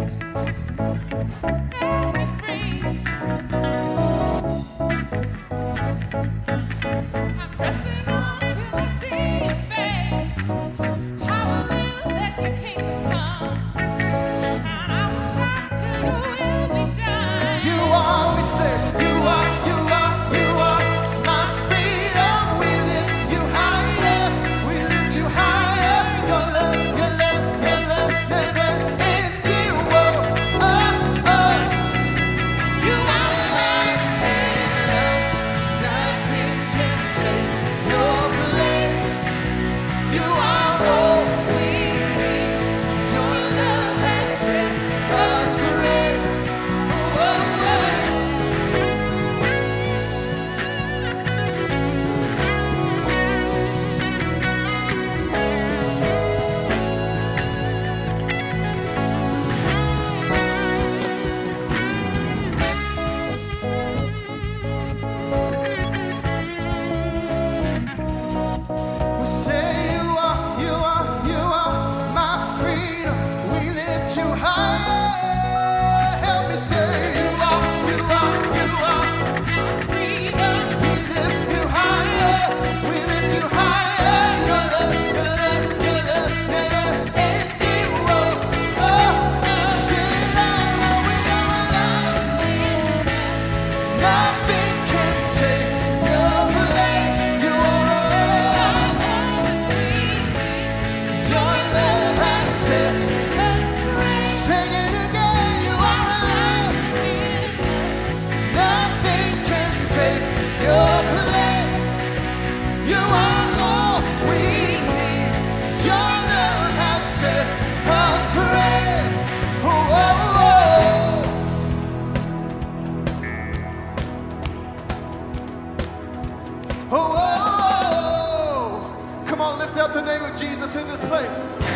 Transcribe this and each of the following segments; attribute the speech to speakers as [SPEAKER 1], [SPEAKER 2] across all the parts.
[SPEAKER 1] the name of Jesus in this place.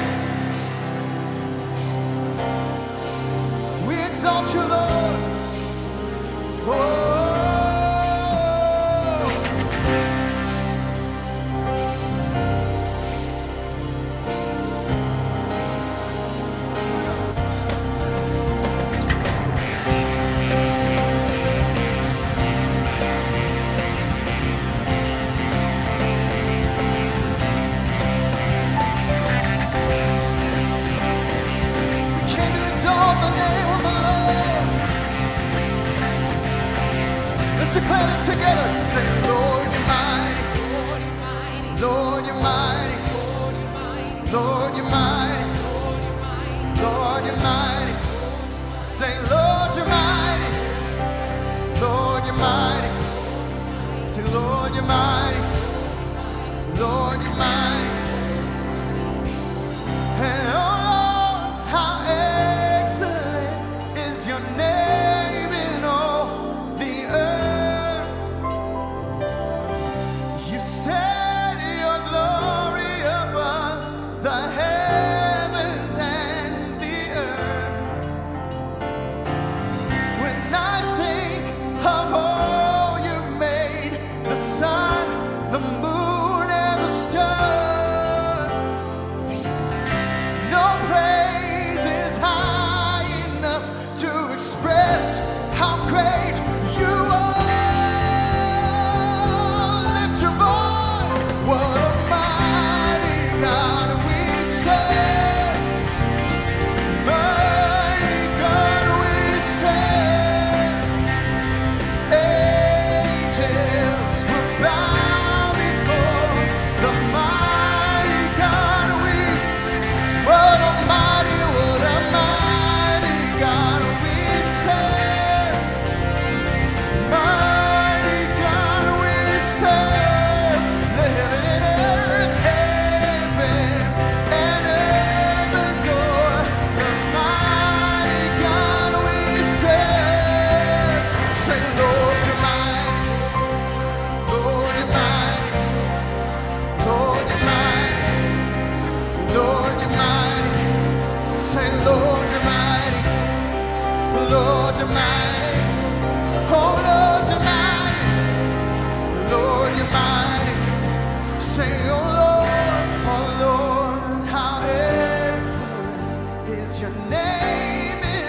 [SPEAKER 1] We exalt you, Lord. Oh. Declare this together. Say, Lord, you're mighty. Lord, you're mighty. Lord, you're mighty. Lord, you're mighty. Say, Lord, you're mighty. Lord, you're mighty. Say, Lord, you're mighty. Lord, you're mighty. And oh Lord, how excellent is your name in all the earth. Set your glory above the heavens and the earth. When I think of all you've made, the sun, the moon, and the stars, no praise is high enough to express how great you are. What a mighty God we serve. Mighty God we serve. Angels will bow before the mighty God we. What a mighty God we serve. Mighty God we serve. Let heaven and earth, heaven and earth adore the mighty God we serve. Say, Lord, you're mighty. Lord, you're mighty. Lord, you're mighty. Lord, you're mighty. Say, Lord, you're mighty. Lord, you're mighty. Oh, Lord, you're mighty. Lord, you're mighty. Say, oh Lord, how excellent is your name in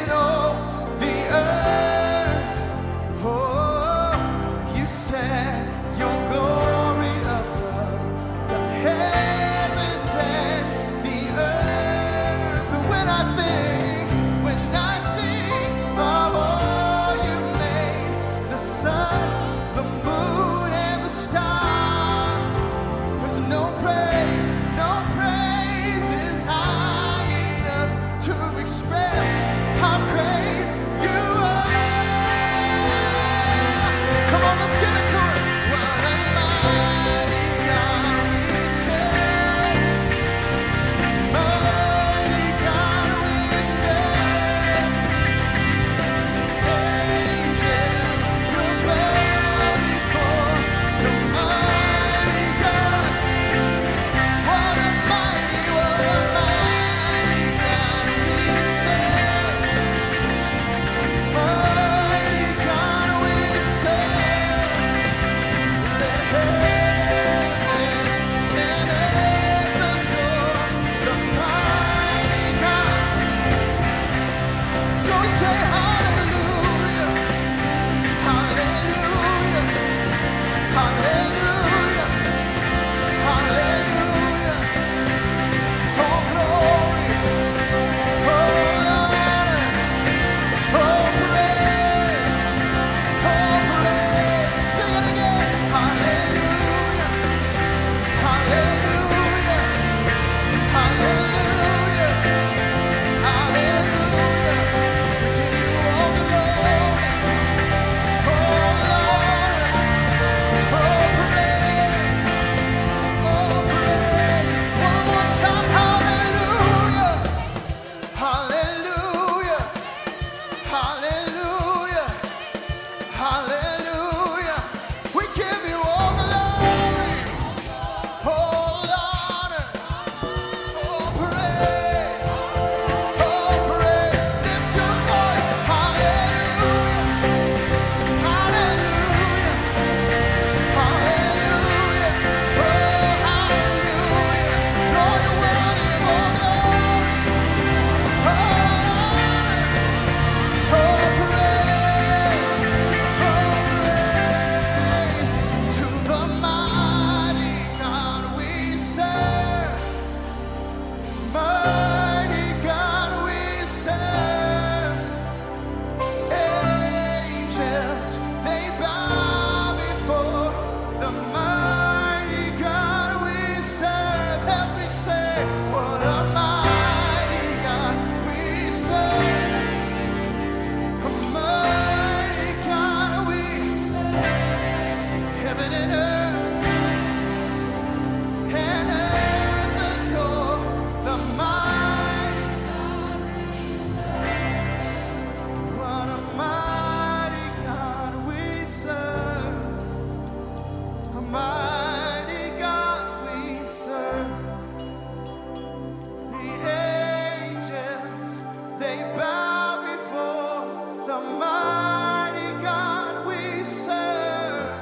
[SPEAKER 1] say hallelujah, hallelujah, hallelujah, hallelujah. Oh glory, oh honor, oh praise, oh praise. Sing it again. Hallelujah, hallelujah, hallelujah, hallelujah. We give you all glory, oh honor, oh praise, oh praise. One more time. Hallelujah, hallelujah, hallelujah, hallelujah. We give you all glory, all honor, all praise, all praise. Lift your voice. Hallelujah, hallelujah, hallelujah, oh hallelujah. Lord, you're worthy of all glory, all honor, oh praise, to the mighty God we serve. Mighty God we serve. Angels, they bow before the mighty God we serve. Help me say, what a mighty God we serve. A mighty God we, heaven and earth adore the mighty. What a mighty God we serve. A mighty God we serve. The angels, they bow before the mighty God we serve.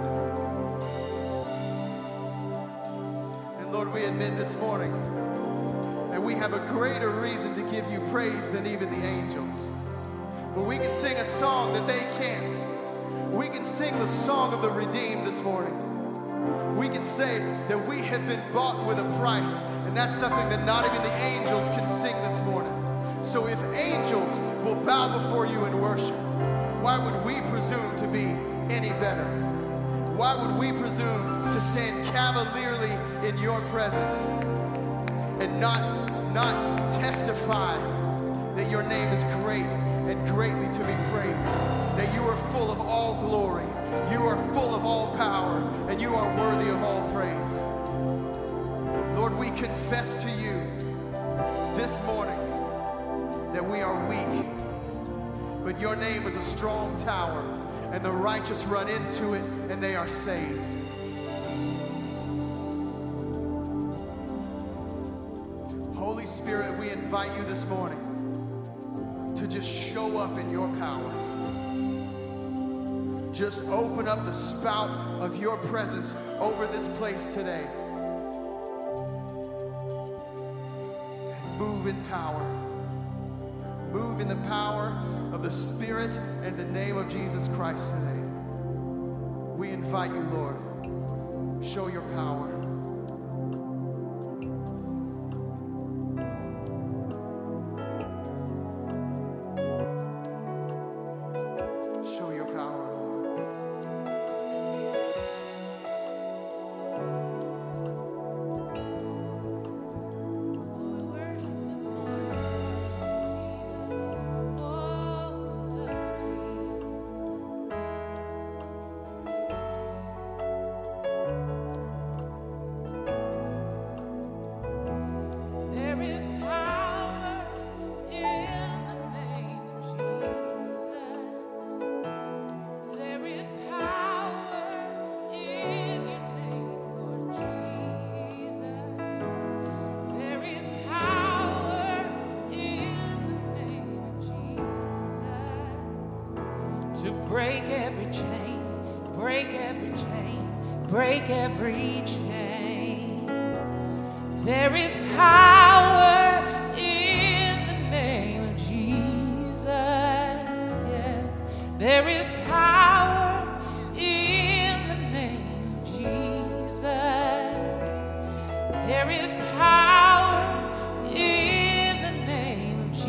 [SPEAKER 1] And Lord, we admit this morning that we have a greater reason to give you praise than even the angels. But we can sing a song that they can't. We can sing the song of the redeemed this morning. We can say that we have been bought with a price, and that's something that not even the angels can sing this morning. So if angels will bow before you in worship, why would we presume to be any better? Why would we presume to stand cavalierly in your presence and not testify that your name is great and greatly to be praised, that you are full of all glory, you are full of all power, and you are worthy of all praise? Lord, we confess to you this morning that we are weak, but your name is a strong tower, and the righteous run into it and they are saved. Holy Spirit, we invite you this morning to just show up in your power. Just open up the spout of your presence over this place today. And move in power. Move in the power of the Spirit and the name of Jesus Christ today. We invite you, Lord. Show your power. Show your power, Lord.
[SPEAKER 2] To break every chain, break every chain, break every chain. There is power in the name of Jesus. There is power in the name of Jesus. There is power in the name of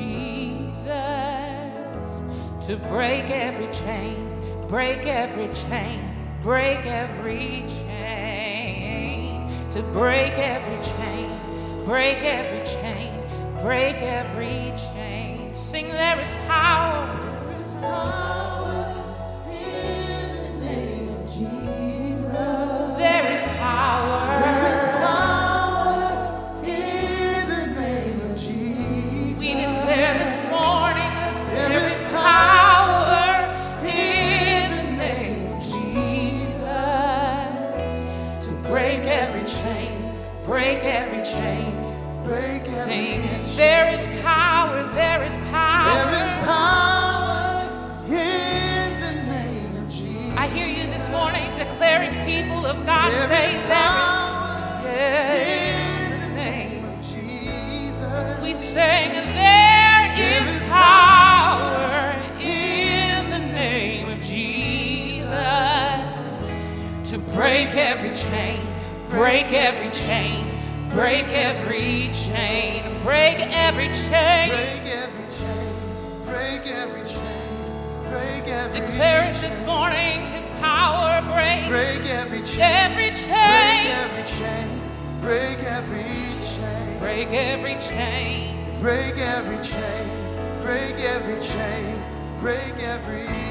[SPEAKER 2] Jesus to break every chain, break every chain, break every chain, to break every chain, break every chain, break every chain. Sing, there is power.
[SPEAKER 1] There is power in the name of Jesus.
[SPEAKER 2] There is power.
[SPEAKER 1] There is power in the name of Jesus.
[SPEAKER 2] We declare this morning that
[SPEAKER 1] There
[SPEAKER 2] there
[SPEAKER 1] is
[SPEAKER 2] is power in the name of Jesus to break every chain, break every chain.
[SPEAKER 1] Break every
[SPEAKER 2] Sing,
[SPEAKER 1] chain.
[SPEAKER 2] there is power, there is power.
[SPEAKER 1] There is power in the name of Jesus.
[SPEAKER 2] I hear you this morning declaring, people of God,
[SPEAKER 1] There
[SPEAKER 2] say
[SPEAKER 1] is
[SPEAKER 2] there
[SPEAKER 1] power
[SPEAKER 2] is.
[SPEAKER 1] in the name of Jesus.
[SPEAKER 2] We sing, there is power in the name of Jesus to break every chain, break every chain, break every chain, break every chain.
[SPEAKER 1] Break every chain. Break every chain. Break every
[SPEAKER 2] Declare it
[SPEAKER 1] chain.
[SPEAKER 2] this morning, His power break
[SPEAKER 1] Break every chain.
[SPEAKER 2] every
[SPEAKER 1] Break
[SPEAKER 2] chain,
[SPEAKER 1] every chain. Break every chain.
[SPEAKER 2] break every chain.
[SPEAKER 1] Break every chain. Break every chain. Break every chain.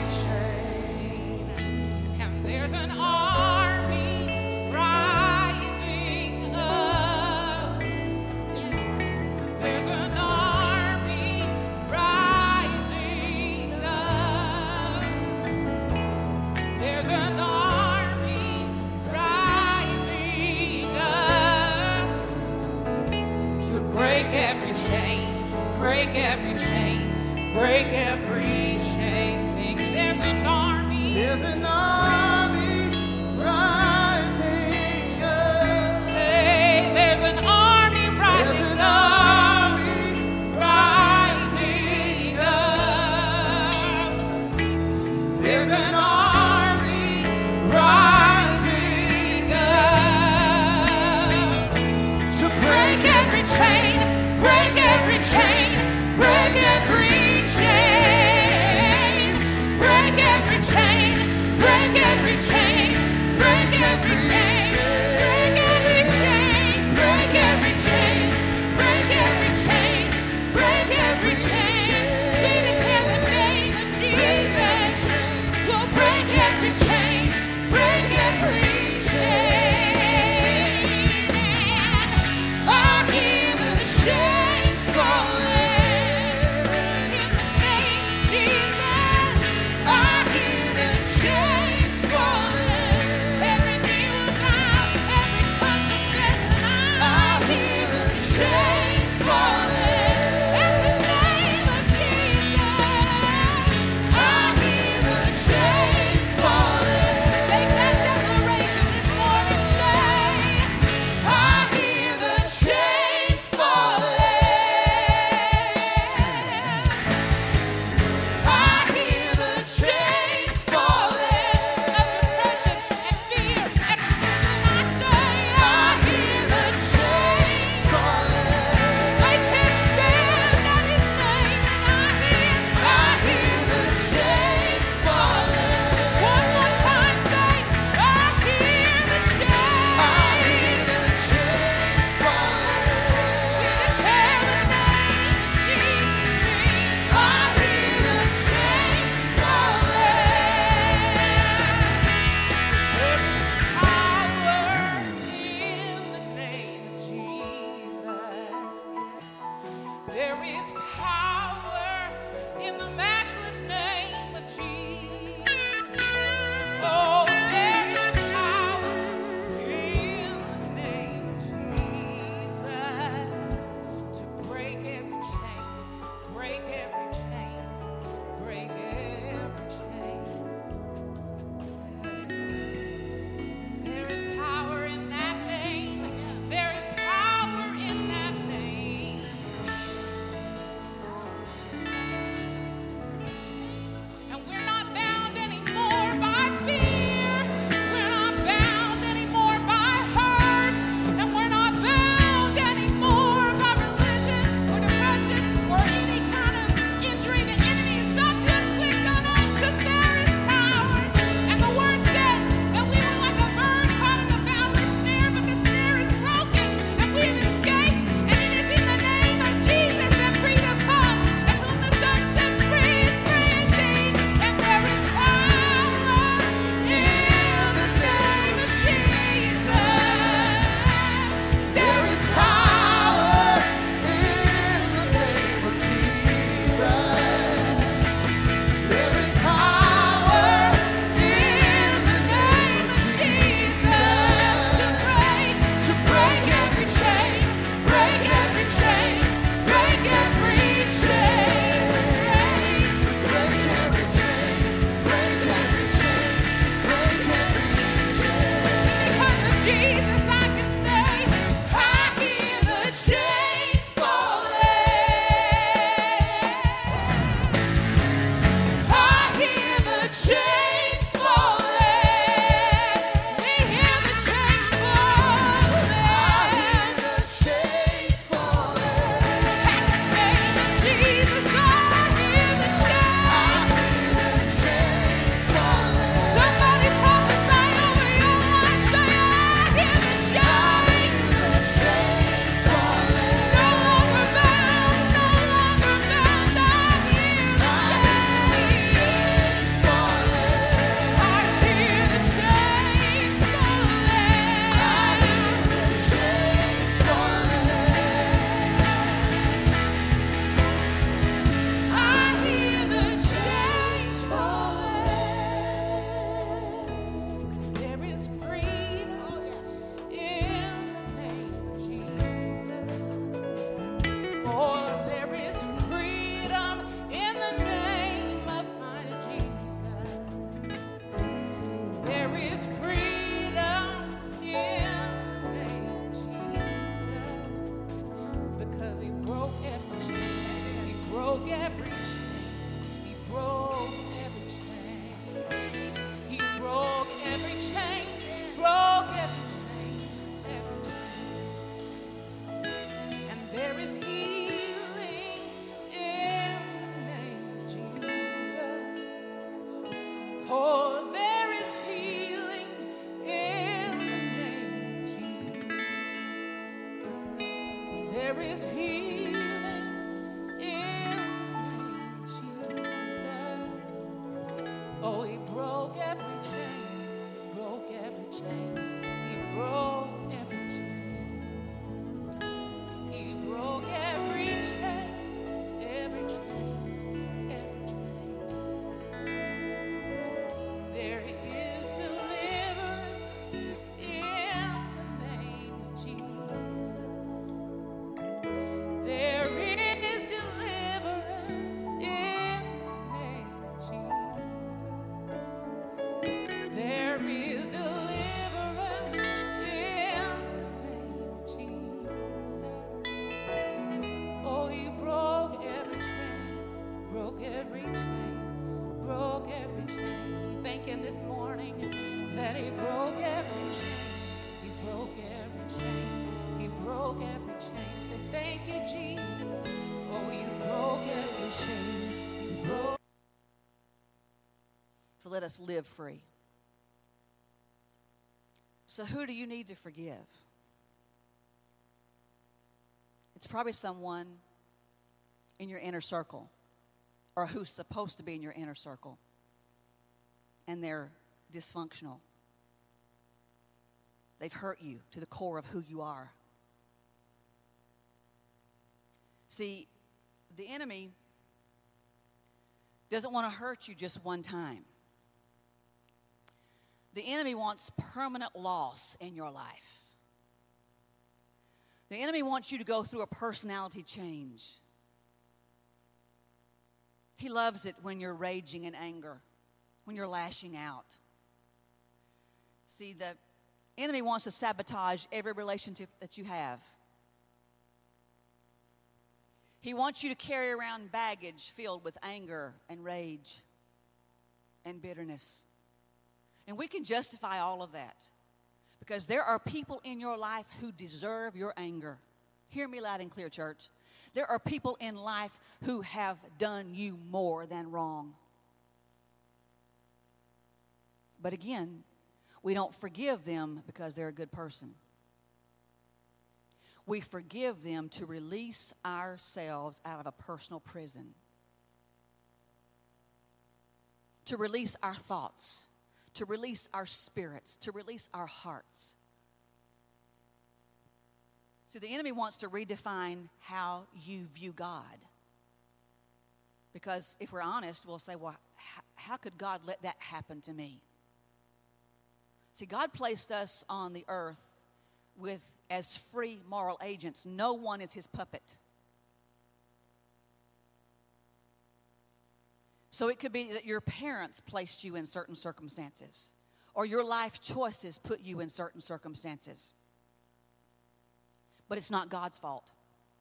[SPEAKER 2] And there's an army rising up. There's an army rising up. There's an army rising up to break every chain, break every chain, break every chain. Oh, he broke every chain. He broke every chain. He broke every chain. He broke every chain. Every chain. Every chain. There is deliverance in the name of Jesus. There is deliverance in the name of Jesus. There is deliverance in the name of Jesus. Oh, he broke every chain, broke every chain, broke every chain. We thank him this morning that he broke every chain. He broke every chain. He broke every chain. Say, thank you, Jesus. Oh, you broke every chain. You broke.
[SPEAKER 3] So let us live free. So who do you need to forgive? It's probably someone in your inner circle, or who's supposed to be in your inner circle, and they're dysfunctional. They've hurt you to the core of who you are. See, the enemy doesn't want to hurt you just one time. The enemy wants permanent loss in your life. The enemy wants you to go through a personality change. He loves it when you're raging in anger, when you're lashing out. See, the enemy wants to sabotage every relationship that you have. He wants you to carry around baggage filled with anger and rage and bitterness. And we can justify all of that because there are people in your life who deserve your anger. Hear me loud and clear, church. There are people in life who have done you more than wrong. But again, we don't forgive them because they're a good person. We forgive them to release ourselves out of a personal prison, to release our thoughts, to release our spirits, to release our hearts. See, the enemy wants to redefine how you view God. Because if we're honest, we'll say, well, how could God let that happen to me? See, God placed us on the earth as free moral agents. No one is his puppet. So it could be that your parents placed you in certain circumstances, or your life choices put you in certain circumstances. But it's not God's fault.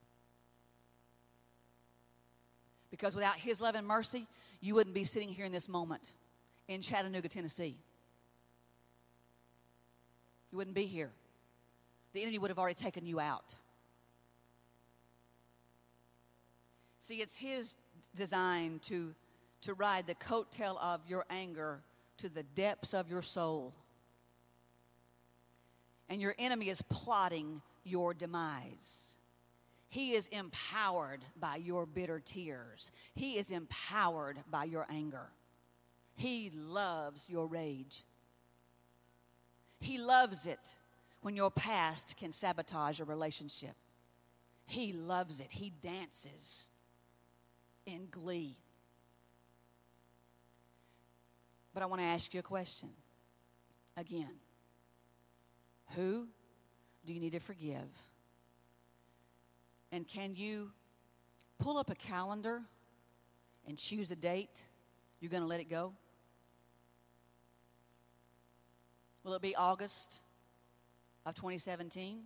[SPEAKER 3] Because without his love and mercy, you wouldn't be sitting here in this moment in Chattanooga, Tennessee. You wouldn't be here. The enemy would have already taken you out. See, it's his design to ride the coattail of your anger to the depths of your soul. And your enemy is plotting your demise. He is empowered by your bitter tears. He is empowered by your anger. He loves your rage. He loves it when your past can sabotage a relationship. He loves it. He dances in glee. But I want to ask you a question again. Who do you need to forgive? And can you pull up a calendar and choose a date you're going to let it go? Will it be August of 2017?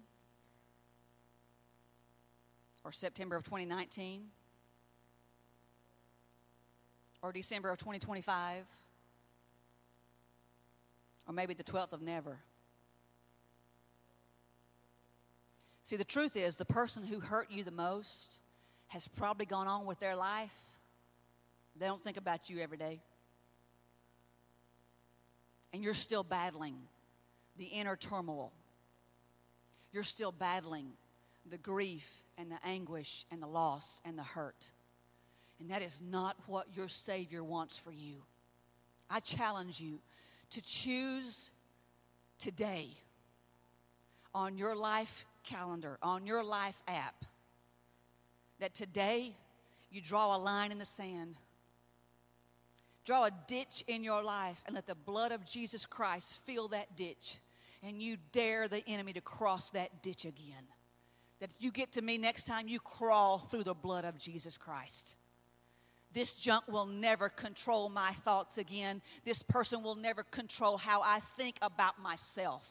[SPEAKER 3] Or September of 2019? Or December of 2025? Or maybe the 12th of never? See, the truth is, the person who hurt you the most has probably gone on with their life. They don't think about you every day. And you're still battling the inner turmoil. You're still battling the grief and the anguish and the loss and the hurt. And that is not what your Savior wants for you. I challenge you to choose today on your life calendar, on your life app, that today you draw a line in the sand. Draw a ditch in your life and let the blood of Jesus Christ fill that ditch. And you dare the enemy to cross that ditch again. That if you get to me next time, you crawl through the blood of Jesus Christ. This junk will never control my thoughts again. This person will never control how I think about myself.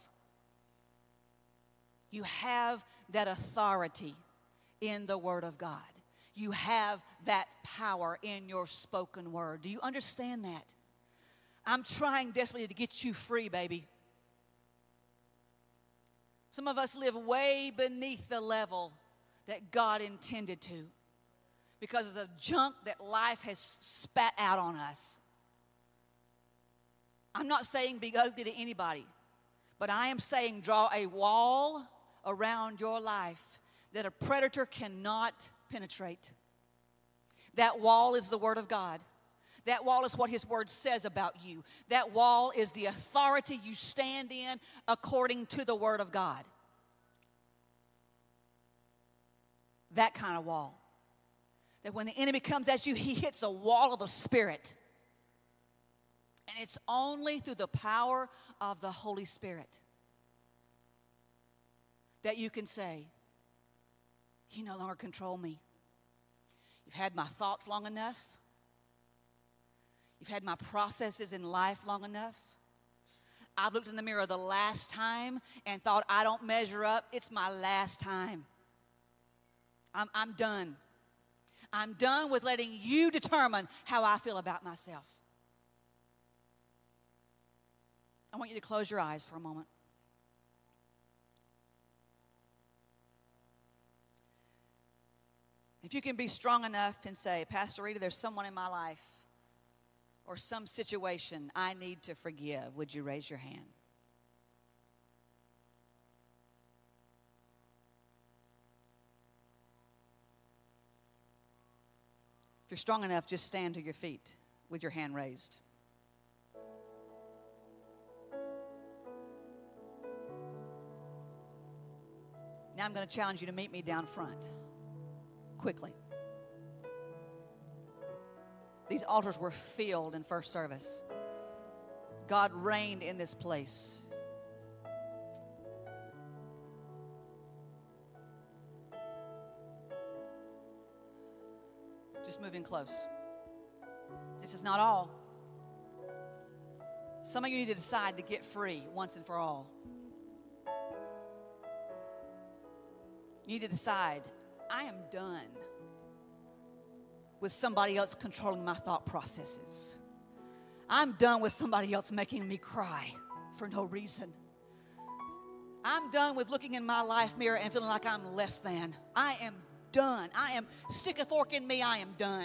[SPEAKER 3] You have that authority in the Word of God. You have that power in your spoken word. Do you understand that? I'm trying desperately to get you free, baby. Some of us live way beneath the level that God intended to because of the junk that life has spat out on us. I'm not saying be ugly to anybody, but I am saying draw a wall around your life that a predator cannot penetrate. That wall is the Word of God. That wall is what His Word says about you. That wall is the authority you stand in according to the Word of God. That kind of wall. That when the enemy comes at you, he hits a wall of the Spirit. And it's only through the power of the Holy Spirit that you can say, you no longer control me. You've had my thoughts long enough. You've had my processes in life long enough. I've looked in the mirror the last time and thought, I don't measure up. It's my last time. I'm done. I'm done with letting you determine how I feel about myself. I want you to close your eyes for a moment. If you can be strong enough and say, Pastor Rita, there's someone in my life or some situation I need to forgive, would you raise your hand? If you're strong enough, just stand to your feet with your hand raised. Now I'm going to challenge you to meet me down front. Quickly. These altars were filled in first service. God reigned in this place. Just move in close. This is not all. Some of you need to decide to get free once and for all. You need to decide, I am done with somebody else controlling my thought processes. I'm done with somebody else making me cry for no reason. I'm done with looking in my life mirror and feeling like I'm less than. I am done. Stick a fork in me, I am done.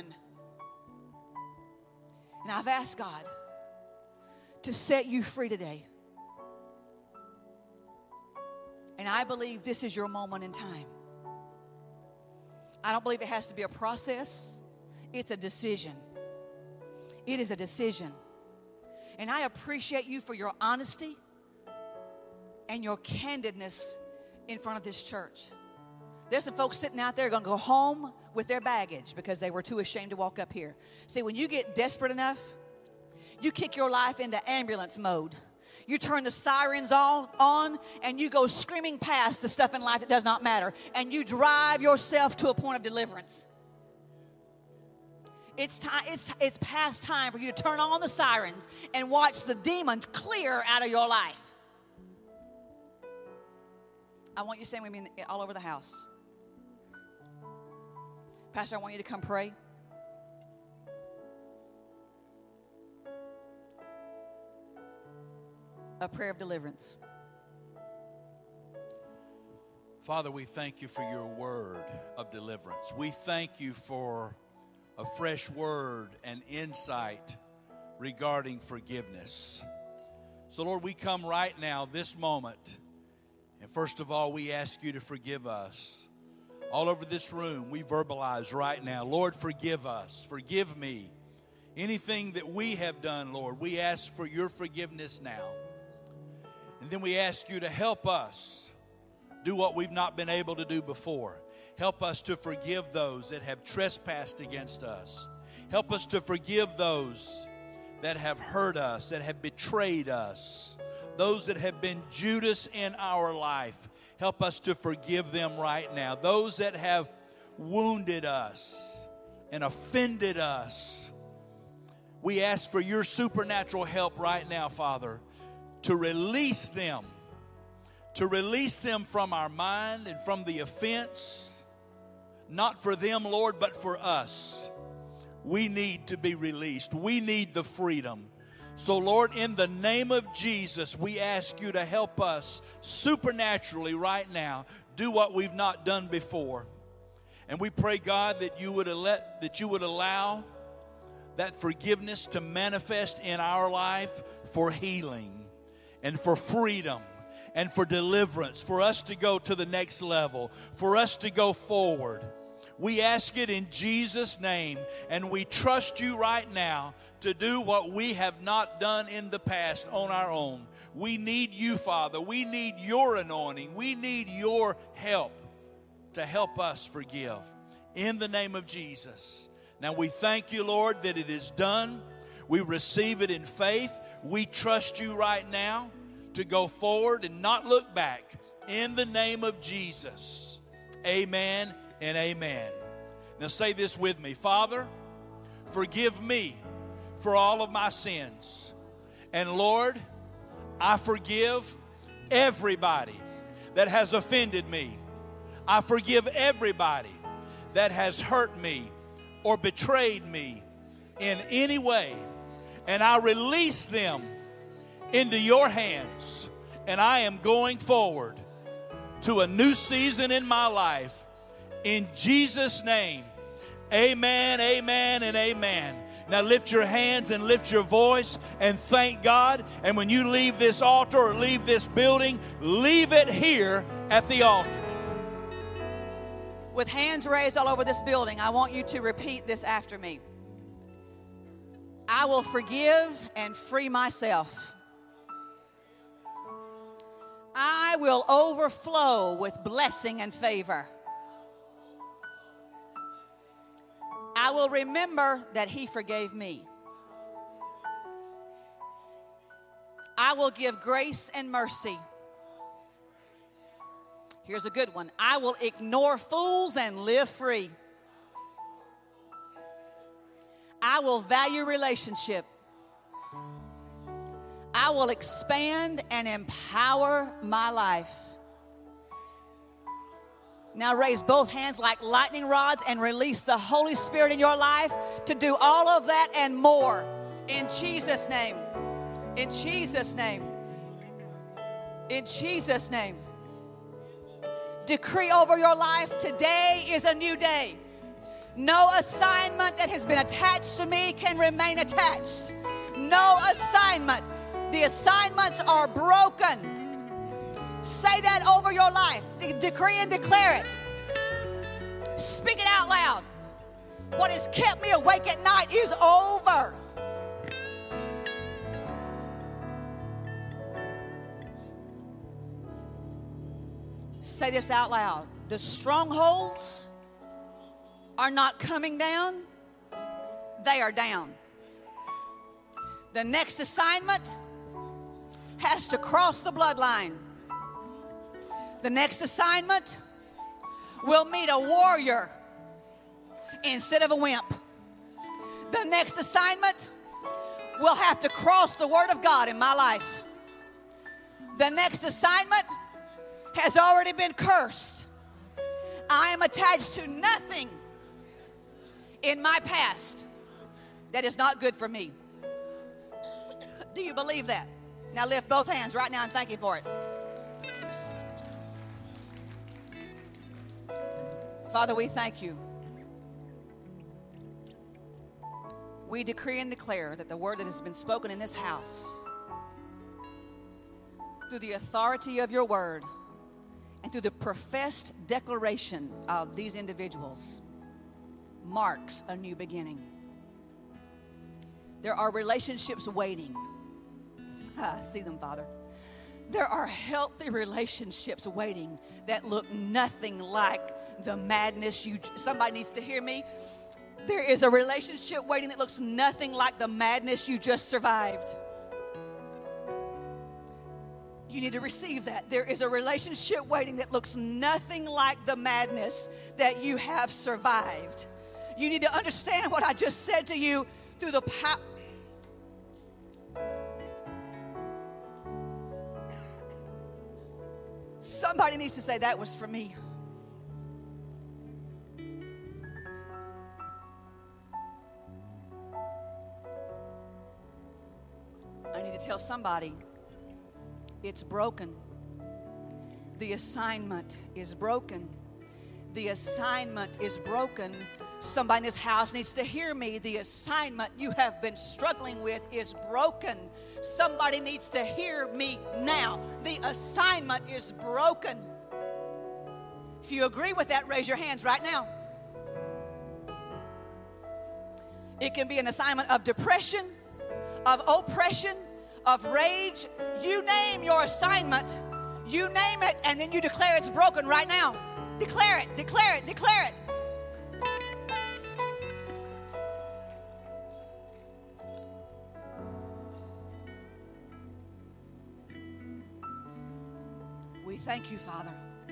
[SPEAKER 3] And I've asked God to set you free today. And I believe this is your moment in time. I don't believe it has to be a process. It's a decision. It is a decision. And I appreciate you for your honesty and your candidness in front of this church. There's some folks sitting out there going to go home with their baggage because they were too ashamed to walk up here. See, when you get desperate enough, you kick your life into ambulance mode. You turn the sirens on and you go screaming past the stuff in life that does not matter. And you drive yourself to a point of deliverance. It's past time for you to turn on the sirens and watch the demons clear out of your life. I want you to stand with me all over the house. Pastor, I want you to come pray. A prayer of deliverance.
[SPEAKER 4] Father, we thank you for your word of deliverance. We thank you for a fresh word and insight regarding forgiveness. So, Lord, we come right now, this moment, and first of all, we ask you to forgive us. All over this room, we verbalize right now, Lord, forgive us. Forgive me Anything that we have done, Lord, we ask for your forgiveness now. And then we ask you to help us do what we've not been able to do before. Help us to forgive those that have trespassed against us. Help us to forgive those that have hurt us, that have betrayed us, those that have been Judas in our life. Help us to forgive them right now. Those that have wounded us and offended us, we ask for your supernatural help right now, Father, to release them from our mind and from the offense. Not for them, Lord, but for us. We need to be released. We need the freedom. So, Lord, in the name of Jesus, we ask you to help us supernaturally right now do what we've not done before. And we pray, God, that you would allow that forgiveness to manifest in our life for healing and for freedom and for deliverance, for us to go to the next level, for us to go forward. We ask it in Jesus' name, and we trust you right now to do what we have not done in the past on our own. We need you, Father. We need your anointing. We need your help to help us forgive. In the name of Jesus. Now we thank you, Lord, that it is done. We receive it in faith. We trust you right now to go forward and not look back. In the name of Jesus. Amen and amen. Now say this with me. Father, forgive me for all of my sins. And Lord, I forgive everybody that has offended me. I forgive everybody that has hurt me or betrayed me in any way. And I release them into your hands. And I am going forward to a new season in my life. In Jesus' name, amen, amen, and amen. Now lift your hands and lift your voice and thank God. And when you leave this altar or leave this building, leave it here at the altar.
[SPEAKER 3] With hands raised all over this building, I want you to repeat this after me. I will forgive and free myself. I will overflow with blessing and favor. I will remember that He forgave me. I will give grace and mercy. Here's a good one. I will ignore fools and live free. I will value relationship. I will expand and empower my life. Now raise both hands like lightning rods and release the Holy Spirit in your life to do all of that and more. In Jesus' name. In Jesus' name. In Jesus' name. Decree over your life, today is a new day. No assignment that has been attached to me can remain attached. No assignment. The assignments are broken. Say that over your life. Decree and declare it. Speak it out loud. What has kept me awake at night is over. Say this out loud. The strongholds are not coming down. They are down. The next assignment has to cross the bloodline. The next assignment will meet a warrior instead of a wimp. The next assignment will have to cross the Word of God in my life. The next assignment has already been cursed. I am attached to nothing in my past that is not good for me. Do you believe that? Now lift both hands right now and thank Him for it. Father, we thank you. We decree and declare that the word that has been spoken in this house, through the authority of your word and through the professed declaration of these individuals, marks a new beginning. There are relationships waiting. I see them, Father. There are healthy relationships waiting that look nothing like the madness somebody needs to hear me. There is a relationship waiting that looks nothing like the madness you just survived. You need to receive that. There is a relationship waiting that looks nothing like the madness that you have survived. You need to understand what I just said to you through the power. Somebody needs to say, that was for me. I need to tell somebody, it's broken. The assignment is broken. The assignment is broken. Somebody in this house needs to hear me. The assignment you have been struggling with is broken. Somebody needs to hear me now. The assignment is broken. If you agree with that, raise your hands right now. It can be an assignment of depression, of oppression, of rage. You name your assignment. You name it, and then you declare it's broken right now. Declare it, declare it, declare it. We thank you, Father.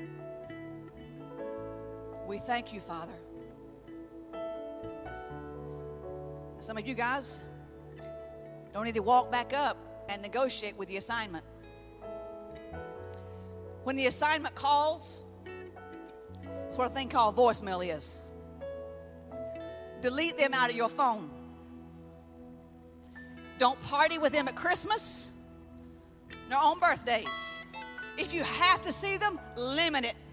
[SPEAKER 3] We thank you, Father. Some of you guys don't need to walk back up and negotiate with the assignment. When the assignment calls, it's what a thing called voicemail is. Delete them out of your phone. Don't party with them at Christmas, nor on birthdays. If you have to see them, limit it.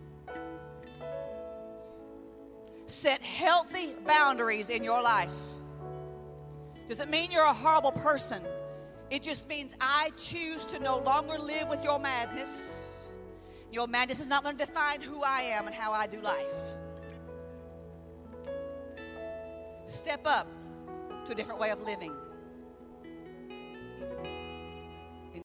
[SPEAKER 3] Set healthy boundaries in your life. Doesn't mean you're a horrible person. It just means I choose to no longer live with your madness. Your madness is not going to define who I am and how I do life. Step up to a different way of living.